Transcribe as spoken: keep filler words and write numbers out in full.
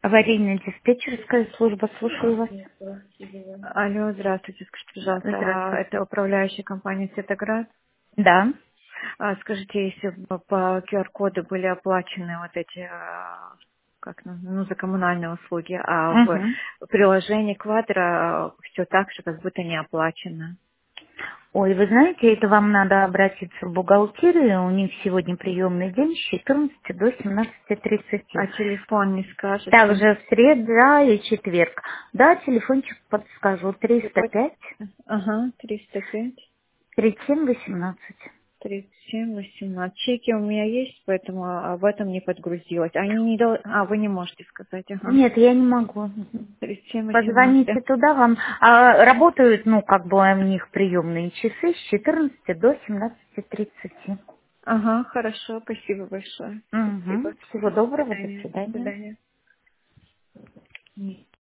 Аварийно-диспетчерская служба, слушаю вас. Алло, здравствуйте, скажите, пожалуйста, а Здравствуйте. это управляющая компания «Светоград». Да. А скажите, если бы по Q R-коду были оплачены вот эти, а, как, ну, ну, за коммунальные услуги, а в Мгм. приложении Квадро все так же, как будто не оплачено. Ой, вы знаете, это вам надо обратиться в бухгалтерию. У них сегодня приемный день с четырнадцати до семнадцати тридцати. А телефон не скажете? Также в среда и четверг. Да, телефончик подскажу. триста Какой? пять Ага, триста пять. тридцать семь восемнадцать. тридцать семь восемнадцать. Чеки у меня есть, поэтому об этом не подгрузилось. Они не дол... А, вы не можете сказать, ага. Нет, я не могу. тридцать семь восемнадцать. Позвоните туда вам. А, работают, ну, как бы у них приемные часы с четырнадцати до семнадцати тридцати. Ага, хорошо, спасибо большое. Угу. Спасибо. Всего До доброго, до свидания. До свидания. свидания.